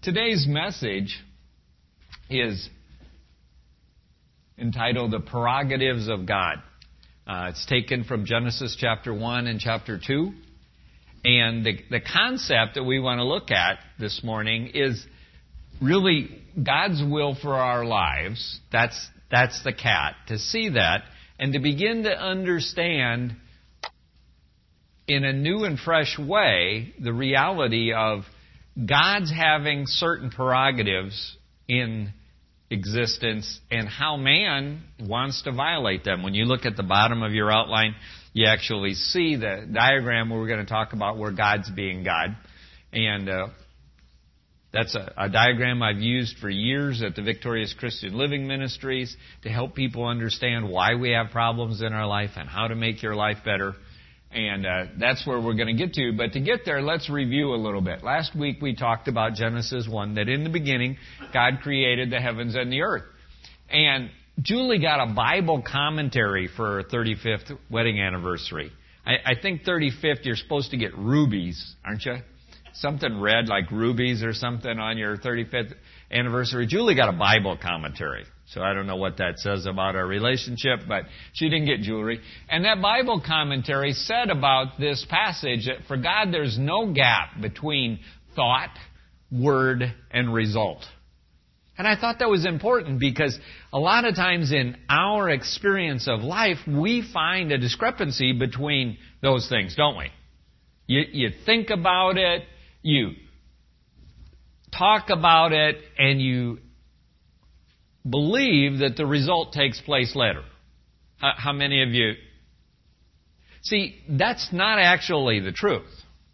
Today's message is entitled The Prerogatives of God. It's taken from Genesis chapter 1 and chapter 2. And the concept that we want to look at this morning is really God's will for our lives. That's the cat. To see that and to begin to understand in a new and fresh way the reality of God's having certain prerogatives in existence and how man wants to violate them. When you look at the bottom of your outline, you actually see the diagram where we're going to talk about where God's being God. And that's a diagram I've used for years at the Victorious Christian Living Ministries to help people understand why we have problems in our life and how to make your life better. And that's where we're going to get to. But to get there, let's review a little bit. Last week we talked about Genesis 1, that in the beginning, God created the heavens and the earth. And Julie got a Bible commentary for her 35th wedding anniversary. I think 35th, you're supposed to get rubies, aren't you? Something red like rubies or something on your 35th anniversary. Julie got a Bible commentary. So I don't know what that says about our relationship, but she didn't get jewelry. And that Bible commentary said about this passage that for God there's no gap between thought, word, and result. And I thought that was important because a lot of times in our experience of life, we find a discrepancy between those things, don't we? You think about it, you talk about it, and you believe that the result takes place later. How many of you? See, that's not actually the truth.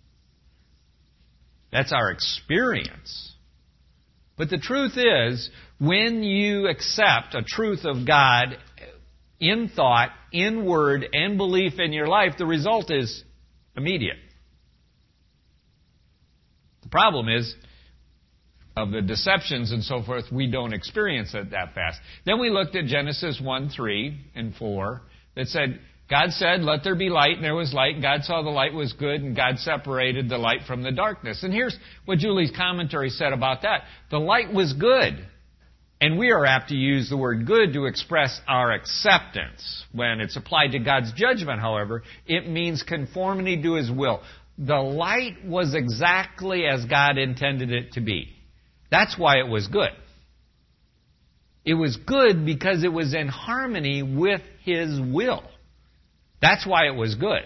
That's our experience. But the truth is, when you accept a truth of God in thought, in word, and belief in your life, the result is immediate. The problem is, of the deceptions and so forth, we don't experience it that fast. Then we looked at Genesis 1, 3, and 4 that said, God said, let there be light, and there was light. God saw the light was good, and God separated the light from the darkness. And here's what Julie's commentary said about that. The light was good. And we are apt to use the word good to express our acceptance. When it's applied to God's judgment, however, it means conformity to His will. The light was exactly as God intended it to be. That's why it was good. It was good because it was in harmony with His will. That's why it was good.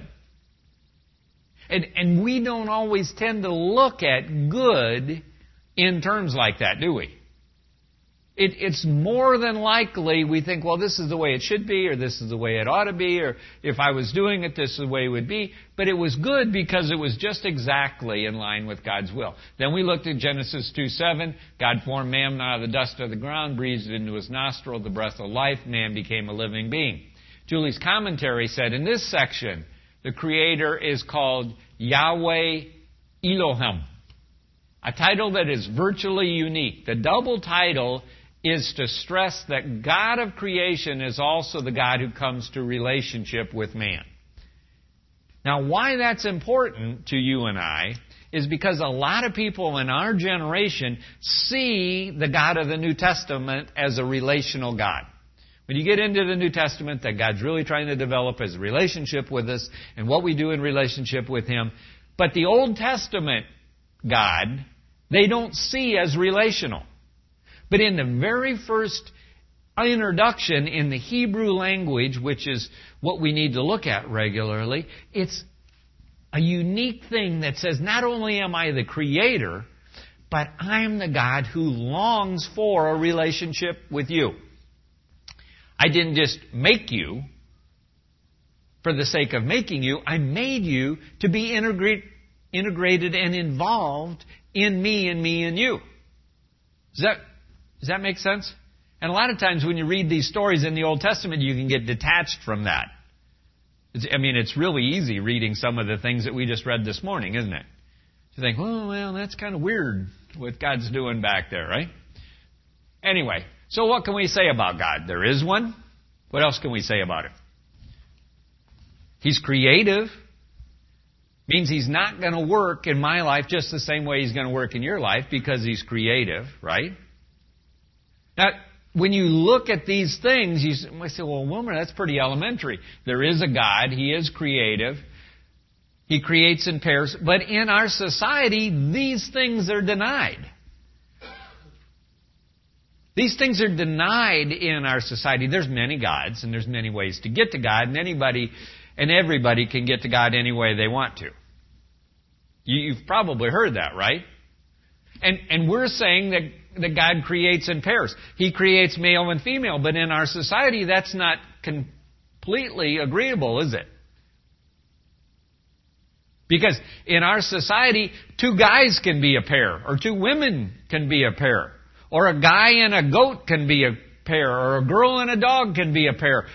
And we don't always tend to look at good in terms like that, do we? It's more than likely we think, well, this is the way it should be, or this is the way it ought to be, or if I was doing it, this is the way it would be. But it was good because it was just exactly in line with God's will. Then we looked at Genesis 2:7. God formed man out of the dust of the ground, breathed into his nostril the breath of life. Man became a living being. Julie's commentary said in this section, the Creator is called Yahweh Elohim, a title that is virtually unique. The double title is to stress that God of creation is also the God who comes to relationship with man. Now, why that's important to you and I is because a lot of people in our generation see the God of the New Testament as a relational God. When you get into the New Testament, that God's really trying to develop His relationship with us and what we do in relationship with Him. But the Old Testament God, they don't see as relational. But in the very first introduction in the Hebrew language, which is what we need to look at regularly, it's a unique thing that says, not only am I the Creator, but I'm the God who longs for a relationship with you. I didn't just make you for the sake of making you. I made you to be integrated and involved in me and me and you. Does that make sense? And a lot of times when you read these stories in the Old Testament, you can get detached from that. It's really easy reading some of the things that we just read this morning, isn't it? You think, oh, well, that's kind of weird what God's doing back there, right? Anyway, so what can we say about God? There is one. What else can we say about Him? He's creative. Means He's not going to work in my life just the same way He's going to work in your life because He's creative, right? Now, when you look at these things, you might say, well, Wilmer, that's pretty elementary. There is a God. He is creative. He creates in pairs. But in our society, these things are denied. These things are denied in our society. There's many gods, and there's many ways to get to God, and anybody and everybody can get to God any way they want to. You've probably heard that, right? And we're saying that God creates in pairs. He creates male and female, but in our society, that's not completely agreeable, is it? Because in our society, two guys can be a pair, or two women can be a pair, or a guy and a goat can be a pair, or a girl and a dog can be a pair.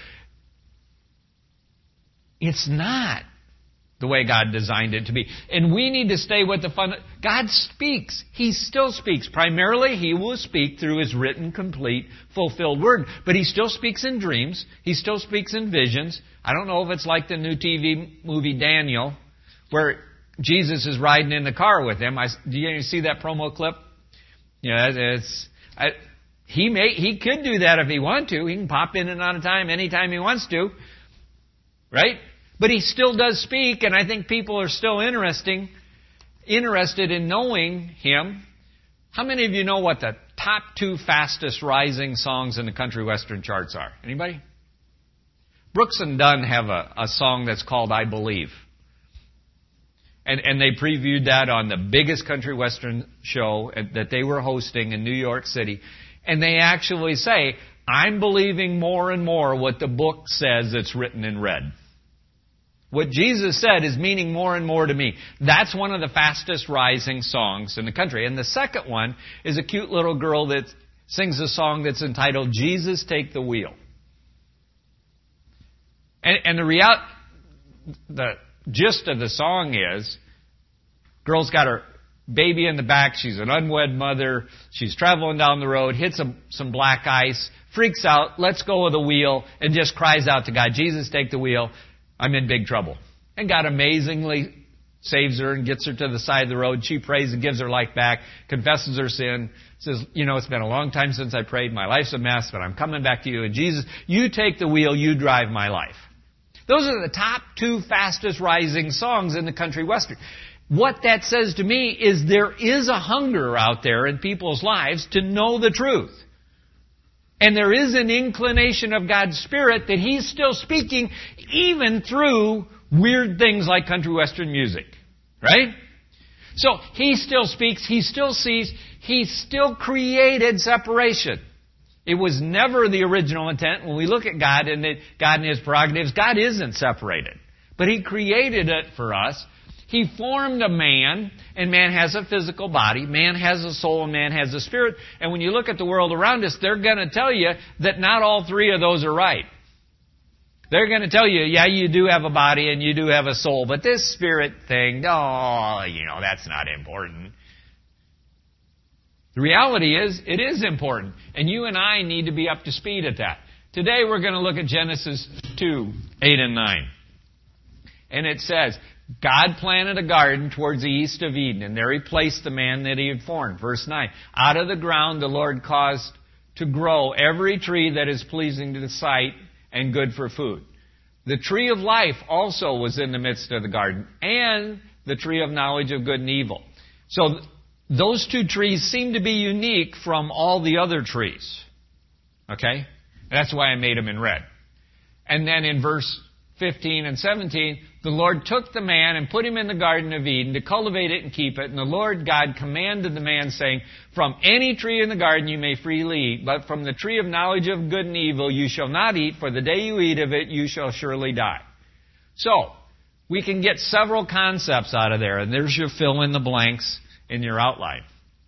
It's not the way God designed it to be. And we need to stay with the fun. God speaks. He still speaks. Primarily, He will speak through His written, complete, fulfilled Word. But He still speaks in dreams. He still speaks in visions. I don't know if it's like the new TV movie Daniel, where Jesus is riding in the car with him. Do you see that promo clip? He could do that if He wanted to. He can pop in and out of time anytime He wants to. Right? But He still does speak, and I think people are still interested in knowing Him. How many of you know what the top 2 fastest rising songs in the country western charts are? Anybody? Brooks and Dunn have a song that's called I Believe. And they previewed that on the biggest country western show that they were hosting in New York City. And they actually say, I'm believing more and more what the book says that's written in red. What Jesus said is meaning more and more to me. That's one of the fastest rising songs in the country. And the second one is a cute little girl that sings a song that's entitled, Jesus Take the Wheel. And the gist of the song is, girl's got her baby in the back, she's an unwed mother, she's traveling down the road, hits some black ice, freaks out, lets go of the wheel, and just cries out to God, Jesus, take the wheel, I'm in big trouble. And God amazingly saves her and gets her to the side of the road. She prays and gives her life back, confesses her sin, says, it's been a long time since I prayed, my life's a mess, but I'm coming back to you, and Jesus, you take the wheel, you drive my life. Those are the top 2 fastest rising songs in the country western. What that says to me is there is a hunger out there in people's lives to know the truth. And there is an inclination of God's Spirit that He's still speaking even through weird things like country western music. Right? So He still speaks, He still sees, He still created separation. It was never the original intent. When we look at God and His prerogatives, God isn't separated. But He created it for us. He formed a man, and man has a physical body, man has a soul, and man has a spirit. And when you look at the world around us, they're going to tell you that not all 3 of those are right. They're going to tell you, yeah, you do have a body and you do have a soul, but this spirit thing, that's not important. The reality is, it is important, and you and I need to be up to speed at that. Today we're going to look at Genesis 2, 8 and 9. And it says, God planted a garden towards the east of Eden, and there He placed the man that He had formed. Verse 9, out of the ground the Lord caused to grow every tree that is pleasing to the sight and good for food. The tree of life also was in the midst of the garden, and the tree of knowledge of good and evil. So those 2 trees seem to be unique from all the other trees. Okay? That's why I made them in red. And then in verse 15 and 17, the Lord took the man and put him in the Garden of Eden to cultivate it and keep it. And the Lord God commanded the man, saying, from any tree in the garden you may freely eat, but from the tree of knowledge of good and evil you shall not eat, for the day you eat of it you shall surely die. So, we can get several concepts out of there, and there's your fill in the blanks in your outline.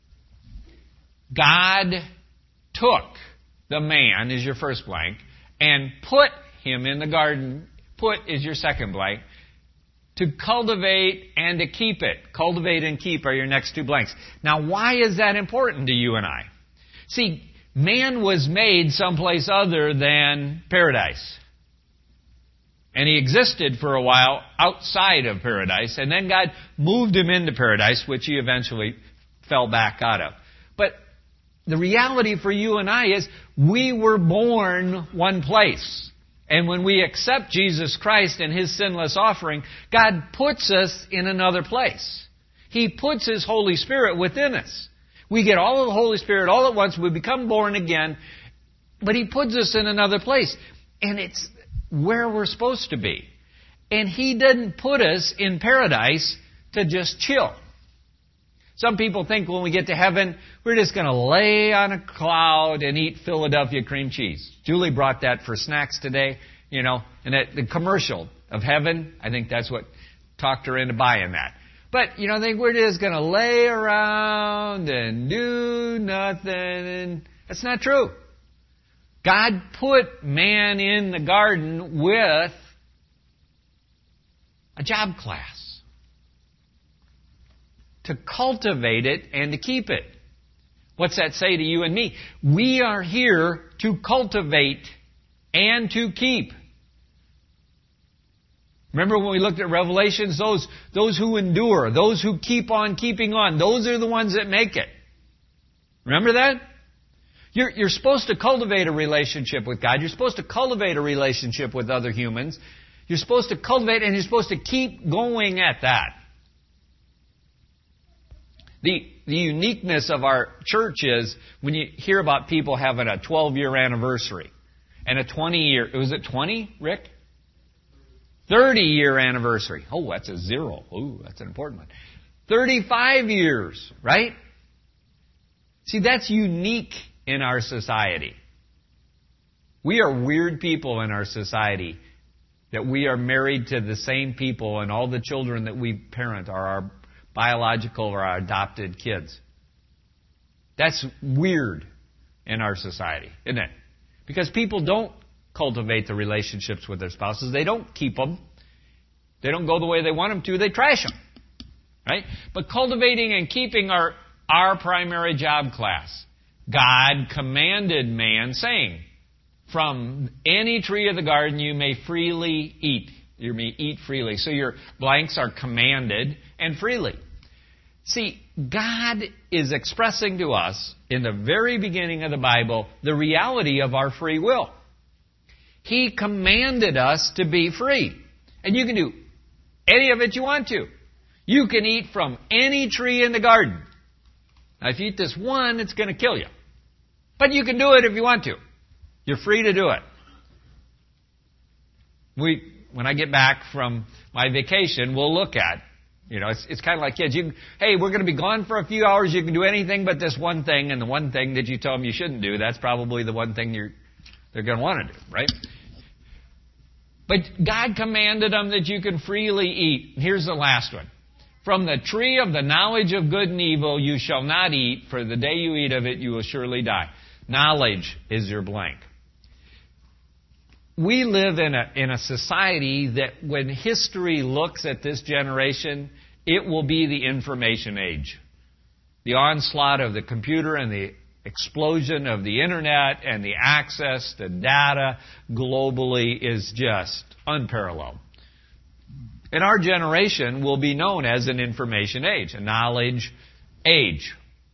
God took the man, is your first blank, and put him in the garden. Put is your second blank. To cultivate and to keep it. Cultivate and keep are your next 2 blanks. Now, why is that important to you and I? See, man was made someplace other than paradise. And he existed for a while outside of paradise, and then God moved him into paradise, which he eventually fell back out of. But the reality for you and I is we were born one place. And when we accept Jesus Christ and His sinless offering, God puts us in another place. He puts His Holy Spirit within us. We get all of the Holy Spirit all at once. We become born again. But He puts us in another place. And it's where we're supposed to be. And He didn't put us in paradise to just chill. Some people think when we get to heaven, we're just going to lay on a cloud and eat Philadelphia cream cheese. Julie brought that for snacks today, and that the commercial of heaven, I think that's what talked her into buying that. But, I think we're just going to lay around and do nothing. And that's not true. God put man in the garden with a job class to cultivate it and to keep it. What's that say to you and me? We are here to cultivate and to keep. Remember when we looked at Revelations? Those who endure, those who keep on keeping on, those are the ones that make it. Remember that? You're supposed to cultivate a relationship with God. You're supposed to cultivate a relationship with other humans. You're supposed to cultivate and you're supposed to keep going at that. The uniqueness of our church is when you hear about people having a 12-year anniversary and a 20-year, was it 20, Rick? 30-year anniversary. Oh, that's a 0. Oh, that's an important one. 35 years, right? See, that's unique in our society. We are weird people in our society that we are married to the same people and all the children that we parent are our biological or our adopted kids. That's weird in our society, isn't it? Because people don't cultivate the relationships with their spouses. They don't keep them. They don't go the way they want them to. They trash them. Right? But cultivating and keeping are our primary job class. God commanded man, saying, from any tree of the garden you may freely eat. You may eat freely. So your blanks are commanded and freely. See, God is expressing to us in the very beginning of the Bible the reality of our free will. He commanded us to be free. And you can do any of it you want to. You can eat from any tree in the garden. Now, if you eat this one, it's going to kill you. But you can do it if you want to. You're free to do it. When I get back from my vacation, we'll look at, it's kind of like kids. Hey, we're going to be gone for a few hours. You can do anything but this one thing. And the one thing that you tell them you shouldn't do, that's probably the one thing they're going to want to do, right? But God commanded them that you can freely eat. Here's the last one. From the tree of the knowledge of good and evil you shall not eat, for the day you eat of it you will surely die. Knowledge is your blank. We live in a society that when history looks at this generation, it will be the information age. The onslaught of the computer and the explosion of the internet and the access to data globally is just unparalleled. And our generation will be known as an information age, a knowledge age.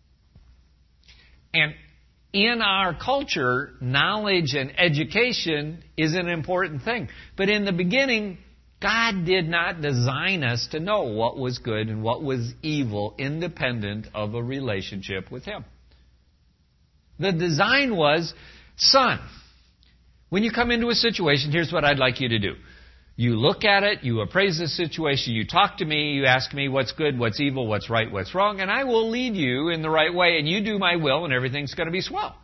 And in our culture, knowledge and education is an important thing. But in the beginning, God did not design us to know what was good and what was evil independent of a relationship with Him. The design was, son, when you come into a situation, here's what I'd like you to do. You look at it, you appraise the situation, you talk to me, you ask me what's good, what's evil, what's right, what's wrong, and I will lead you in the right way, and you do my will, and everything's going to be swell.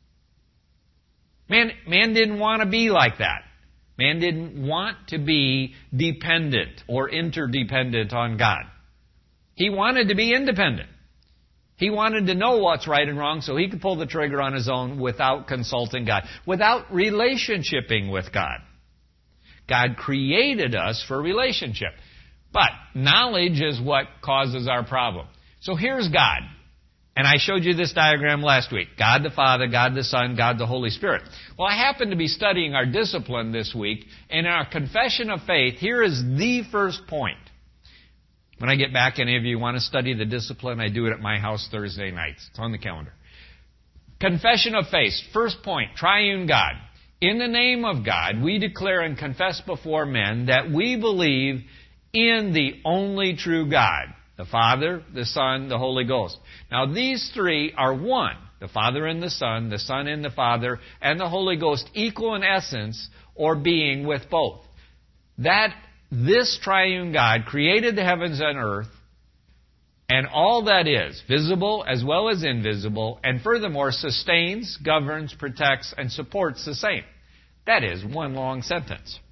Man didn't want to be like that. Man didn't want to be dependent or interdependent on God. He wanted to be independent. He wanted to know what's right and wrong so he could pull the trigger on his own without consulting God, without relationshiping with God. God created us for relationship. But knowledge is what causes our problem. So here's God. And I showed you this diagram last week. God the Father, God the Son, God the Holy Spirit. Well, I happen to be studying our discipline this week, and in our confession of faith, here is the first point. When I get back, any of you want to study the discipline, I do it at my house Thursday nights. It's on the calendar. Confession of faith. First point, triune God. In the name of God, we declare and confess before men that we believe in the only true God, the Father, the Son, the Holy Ghost. Now, these three are one. The Father and the Son and the Father, and the Holy Ghost, equal in essence or being with both. This triune God created the heavens and earth and all that is, visible as well as invisible, and furthermore sustains, governs, protects, and supports the same. That is one long sentence.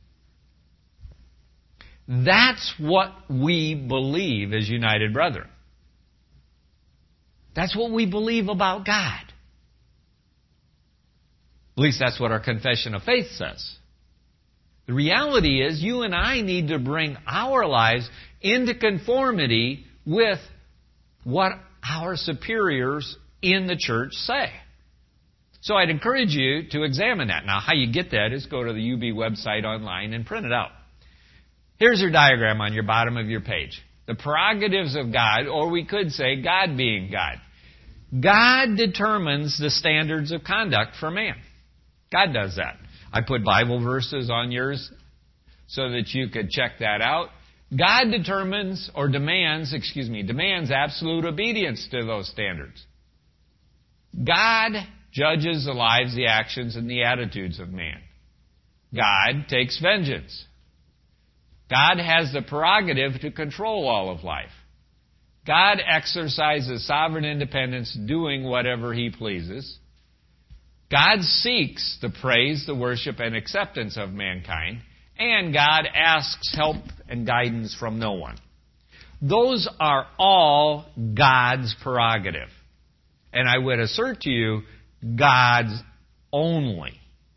That's what we believe as united brethren. That's what we believe about God. At least that's what our confession of faith says. The reality is you and I need to bring our lives into conformity with what our superiors in the church say. So I'd encourage you to examine that. Now, how you get that is go to the UB website online and print it out. Here's your diagram on your bottom of your page. The prerogatives of God, or we could say God being God. God determines the standards of conduct for man. God does that. I put Bible verses on yours so that you could check that out. God demands absolute obedience to those standards. God judges the lives, the actions, and the attitudes of man. God takes vengeance. God has the prerogative to control all of life. God exercises sovereign independence, doing whatever He pleases. God seeks the praise, the worship, and acceptance of mankind, and God asks help and guidance from no one. Those are all God's prerogative. And I would assert to you, God's only.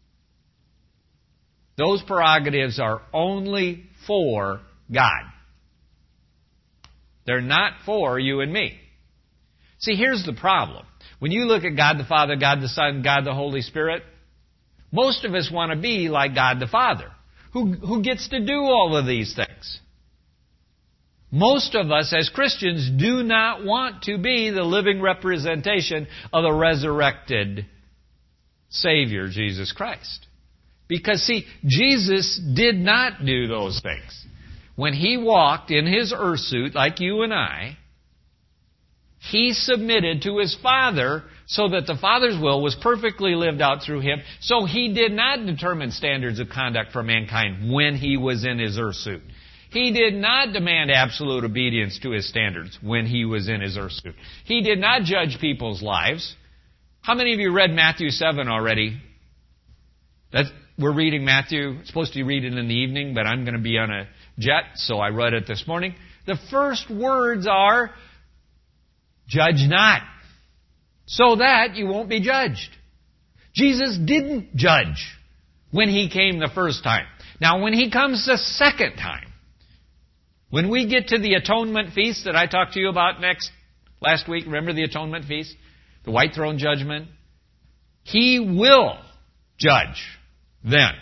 Those prerogatives are only for God. They're not for you and me. See, here's the problem. When you look at God the Father, God the Son, God the Holy Spirit, most of us want to be like God the Father, who gets to do all of these things. Most of us as Christians do not want to be the living representation of the resurrected Savior, Jesus Christ. Because, see, Jesus did not do those things. When He walked in His earth suit, like you and I, He submitted to His Father so that the Father's will was perfectly lived out through Him. So He did not determine standards of conduct for mankind when He was in His earth suit. He did not demand absolute obedience to His standards when He was in His earth suit. He did not judge people's lives. How many of you read Matthew 7 already? We're reading Matthew. It's supposed to be reading in the evening, but I'm going to be on a jet, so I read it this morning. The first words are, judge not, so that you won't be judged. Jesus didn't judge when He came the first time. Now, when He comes the second time, when we get to the atonement feast that I talked to you about last week, remember the atonement feast? The white throne judgment? He will judge then.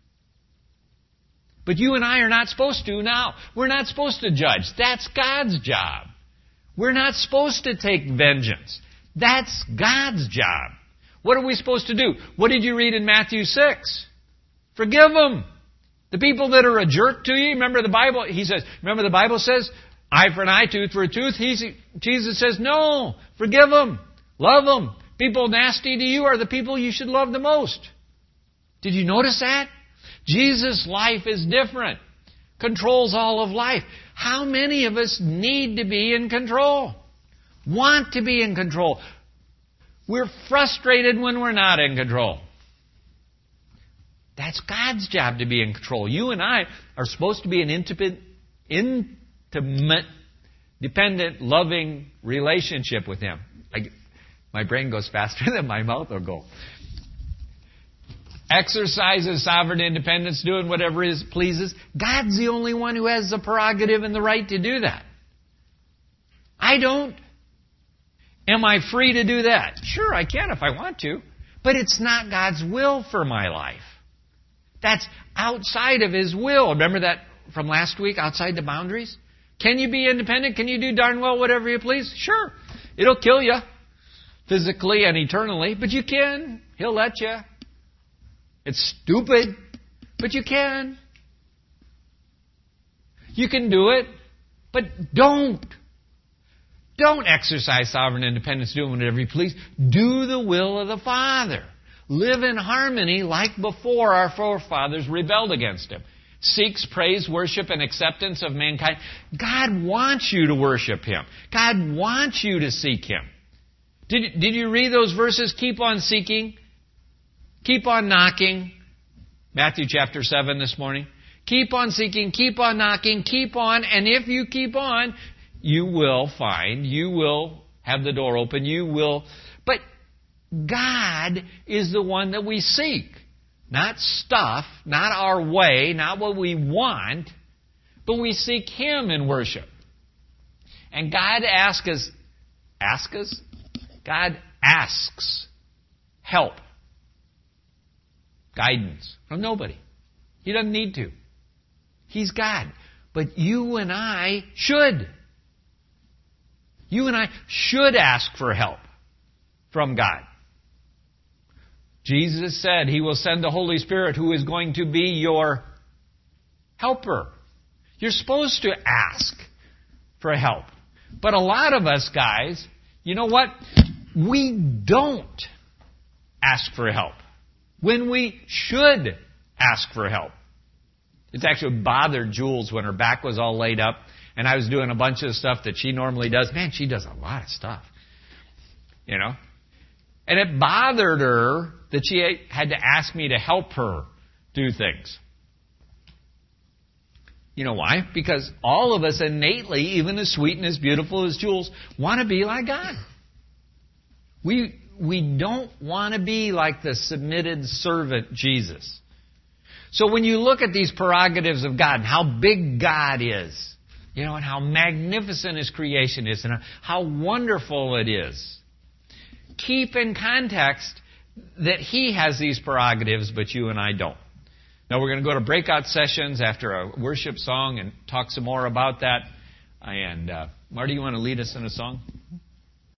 But you and I are not supposed to now. We're not supposed to judge. That's God's job. We're not supposed to take vengeance. That's God's job. What are we supposed to do? What did you read in Matthew 6? Forgive them. The people that are a jerk to you, remember the Bible says, eye for an eye, tooth for a tooth. Jesus says, no, forgive them. Love them. People nasty to you are the people you should love the most. Did you notice that? Jesus' life is different. Controls all of life. How many of us need to be in control? Want to be in control? We're frustrated when we're not in control. That's God's job to be in control. You and I are supposed to be an intimate, dependent, loving relationship with Him. My brain goes faster than my mouth will go. Exercises sovereign independence, doing whatever He pleases. God's the only one who has the prerogative and the right to do that. I don't. Am I free to do that? Sure, I can if I want to. But it's not God's will for my life. That's outside of His will. Remember that from last week, outside the boundaries? Can you be independent? Can you do darn well whatever you please? Sure. It'll kill you physically and eternally, but you can. He'll let you. It's stupid, but you can. You can do it, but don't. Don't exercise sovereign independence doing whatever you please. Do the will of the Father. Live in harmony like before our forefathers rebelled against Him. Seeks praise, worship, and acceptance of mankind. God wants you to worship Him. God wants you to seek Him. Did you read those verses? Keep on seeking. Keep on knocking. Matthew chapter 7 this morning. Keep on seeking, keep on knocking, keep on, and if you keep on, you will find, you will have the door open, you will. But God is the one that we seek. Not stuff, not our way, not what we want, but we seek Him in worship. And God asks help, guidance from nobody. He doesn't need to. He's God. But you and I should. You and I should ask for help from God. Jesus said He will send the Holy Spirit who is going to be your helper. You're supposed to ask for help. But a lot of us guys, you know what? We don't ask for help when we should ask for help. It's actually bothered Jules when her back was all laid up and I was doing a bunch of stuff that she normally does. Man, she does a lot of stuff. You know? And it bothered her that she had to ask me to help her do things. You know why? Because all of us innately, even as sweet and as beautiful as Jules, want to be like God. We don't want to be like the submitted servant Jesus. So when you look at these prerogatives of God and how big God is, you know, and how magnificent His creation is and how wonderful it is, keep in context that He has these prerogatives, but you and I don't. Now we're going to go to breakout sessions after a worship song and talk some more about that. And Marty, you want to lead us in a song?